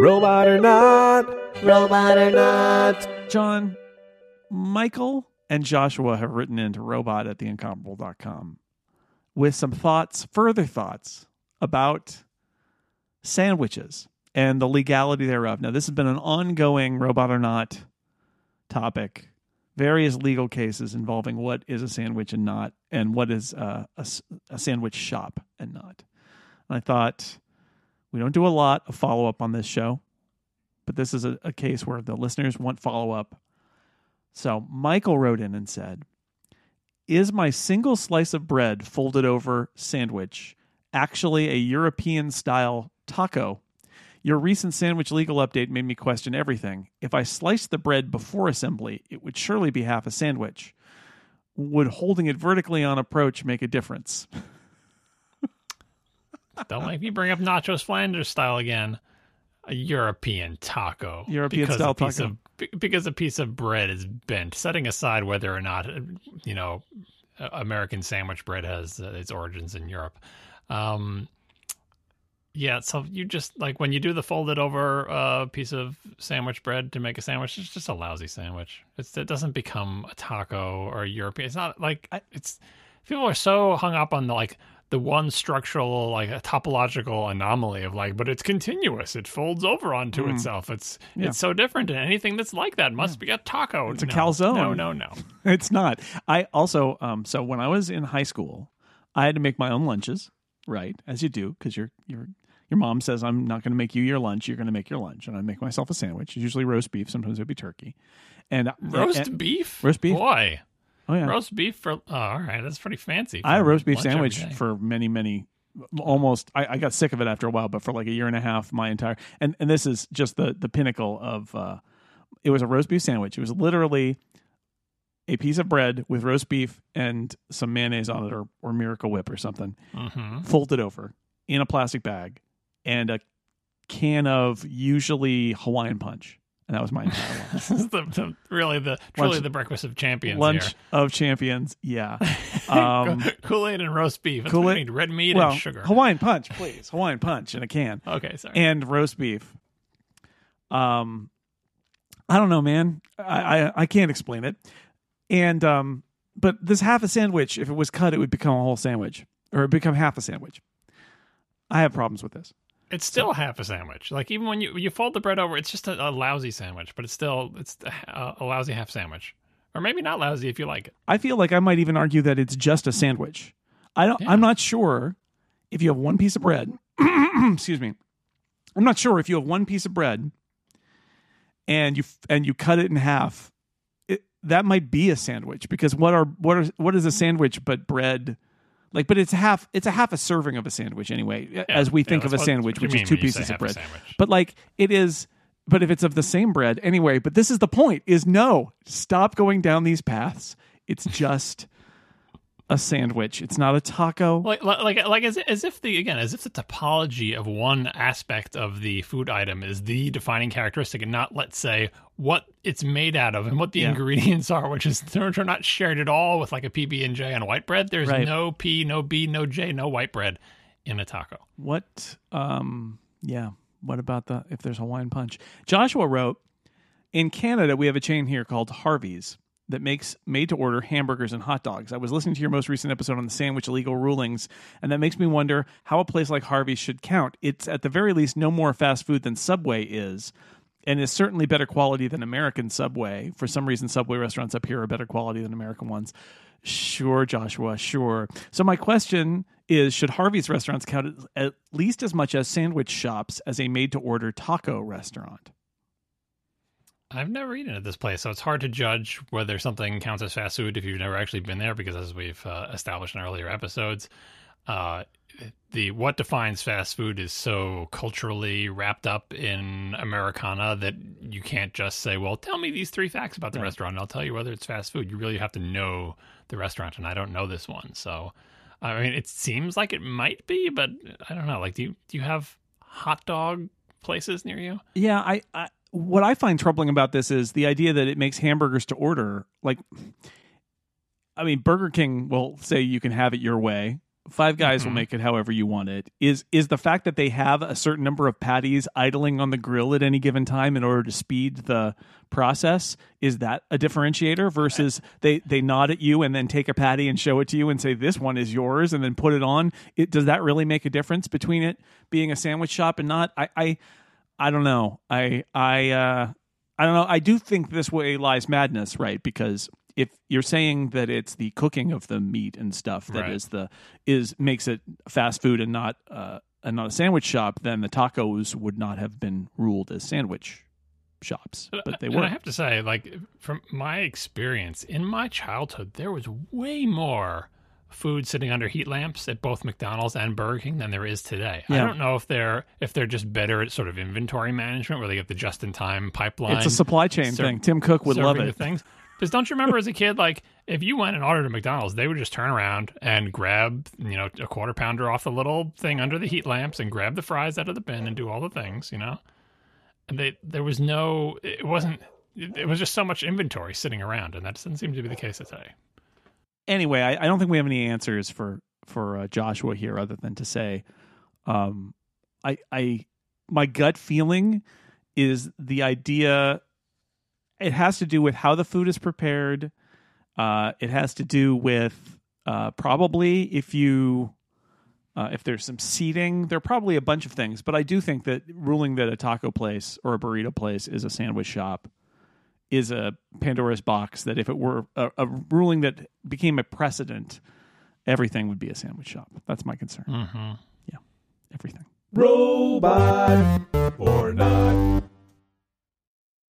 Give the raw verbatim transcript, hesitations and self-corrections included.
Robot or not, robot or not. John, Michael and Joshua have written into robot at the incomparable dot com with some thoughts, further thoughts about sandwiches and the legality thereof. Now, this has been an ongoing robot or not topic, various legal cases involving what is a sandwich and not, and what is uh, a, a sandwich shop and not. And I thought, we don't do a lot of follow-up on this show, but this is a, a case where the listeners want follow-up. So Michael wrote in and said, is my single slice of bread folded over sandwich actually a European-style taco? Your recent sandwich legal update made me question everything. If I sliced the bread before assembly, it would surely be half a sandwich. Would holding it vertically on approach make a difference? Don't make me bring up Nachos Flanders style again. A European taco. European style a piece taco. Of, because a piece of bread is bent. Setting aside whether or not, you know, American sandwich bread has uh, its origins in Europe. Um, yeah, so you just, like, when you do the folded over uh, piece of sandwich bread to make a sandwich, it's just a lousy sandwich. It's, it doesn't become a taco or a European. It's not like, it's, people are so hung up on the, like, the one structural, like a topological anomaly of like, but it's continuous. It folds over onto mm. itself. It's yeah. it's so different, and anything that's like that must yeah. be a taco. It's a no, calzone. No, no, no. It's not. I also, um, so when I was in high school, I had to make my own lunches, right? As you do, because your your your mom says, I'm not going to make you your lunch. You're going to make your lunch, and I make myself a sandwich. It's usually roast beef. Sometimes it'd be turkey. And roast and, beef. Roast beef. Boy. Oh, yeah. Roast beef for, oh, all right, that's pretty fancy. I had a roast beef sandwich for many, many, almost, I, I got sick of it after a while, but for like a year and a half, my entire, and, and this is just the, the pinnacle of, uh, it was a roast beef sandwich. It was literally a piece of bread with roast beef and some mayonnaise on it, or, or Miracle Whip or something, mm-hmm. folded over in a plastic bag, and a can of usually Hawaiian Punch. And that was my entire lunch. This is the, the, really the truly lunch, the breakfast of champions. Lunch here. of champions, yeah. Um, Kool-Aid and roast beef. That's Kool-Aid, what we need. Red meat well, and sugar. Hawaiian Punch, please. Hawaiian Punch in a can. Okay, sorry. And roast beef. Um, I don't know, man. I, I, I can't explain it. And um, but this half a sandwich, if it was cut, it would become a whole sandwich, or it would become half a sandwich. I have problems with this. It's still so, half a sandwich. Like, even when you you fold the bread over, it's just a, a lousy sandwich, but it's still it's a, a lousy half sandwich, or maybe not lousy if you like it. I feel like I might even argue that it's just a sandwich. I don't. Yeah. I'm not sure if you have one piece of bread. excuse me. I'm not sure if you have one piece of bread and you and you cut it in half. It, that might be a sandwich, because what are what are what is a sandwich but bread? Like, but it's half. It's a half a serving of a sandwich anyway, yeah, as we think yeah, of a sandwich, which is two pieces of bread. But like, it is. But if it's of the same bread anyway. But this is the point: is no, stop going down these paths. It's just a sandwich. It's not a taco. Like, like, like as as if the again, as if the topology of one aspect of the food item is the defining characteristic, and not, let's say, what it's made out of and what the yeah. ingredients are, which is they're not shared at all with like a P B and J on white bread. There's right. no P, no B, no J, no white bread in a taco. What? Um. Yeah. What about the if there's Hawaiian Punch? Joshua wrote, in Canada we have a chain here called Harvey's that makes made-to-order hamburgers and hot dogs. I was listening to your most recent episode on the sandwich illegal rulings, and that makes me wonder how a place like Harvey's should count. It's at the very least no more fast food than Subway is, and is certainly better quality than American Subway. For some reason, Subway restaurants up here are better quality than American ones. Sure, Joshua, sure. So my question is, should Harvey's restaurants count at least as much as sandwich shops as a made-to-order taco restaurant? I've never eaten at this place, so it's hard to judge whether something counts as fast food if you've never actually been there, because as we've uh, established in earlier episodes, uh, the what defines fast food is so culturally wrapped up in Americana that you can't just say, well, tell me these three facts about the right. restaurant and I'll tell you whether it's fast food. You really have to know the restaurant, and I don't know this one. So, I mean, it seems like it might be, but I don't know. Like, do you, do you have hot dog places near you? Yeah, I... I... What I find troubling about this is the idea that it makes hamburgers to order. Like, I mean, Burger King will say you can have it your way, Five Guys Mm-hmm. will make it however you want it. Is is the fact that they have a certain number of patties idling on the grill at any given time in order to speed the process, is that a differentiator versus they, they nod at you and then take a patty and show it to you and say, this one is yours, and then put it on? It, does that really make a difference between it being a sandwich shop and not? I I, I don't know. I I uh, I don't know. I do think this way lies madness, right? Because if you're saying that it's the cooking of the meat and stuff that Right. is the is makes it fast food and not uh, and not a sandwich shop, then the tacos would not have been ruled as sandwich shops, but they and were. I have to say, like, from my experience, in my childhood, there was way more food sitting under heat lamps at both McDonald's and Burger King than there is today. I Yeah. don't know if they're if they're just better at sort of inventory management, where they get the just-in-time pipeline. It's a supply chain ser- thing. Tim Cook would love serving it. the things. Because don't you remember as a kid, like, if you went and ordered at McDonald's, they would just turn around and grab, you know, a quarter pounder off the little thing under the heat lamps and grab the fries out of the bin and do all the things, you know? And they there was no, it wasn't, it was just so much inventory sitting around, and that doesn't seem to be the case today. Anyway, I, I don't think we have any answers for for uh, Joshua here, other than to say, um, I I my gut feeling is the idea. It has to do with how the food is prepared. Uh, it has to do with uh, probably if you uh, if there's some seating. There are probably a bunch of things, but I do think that ruling that a taco place or a burrito place is a sandwich shop is a Pandora's box. That if it were a, a ruling that became a precedent, everything would be a sandwich shop. That's my concern. Mm-hmm. Everything. Robot or not.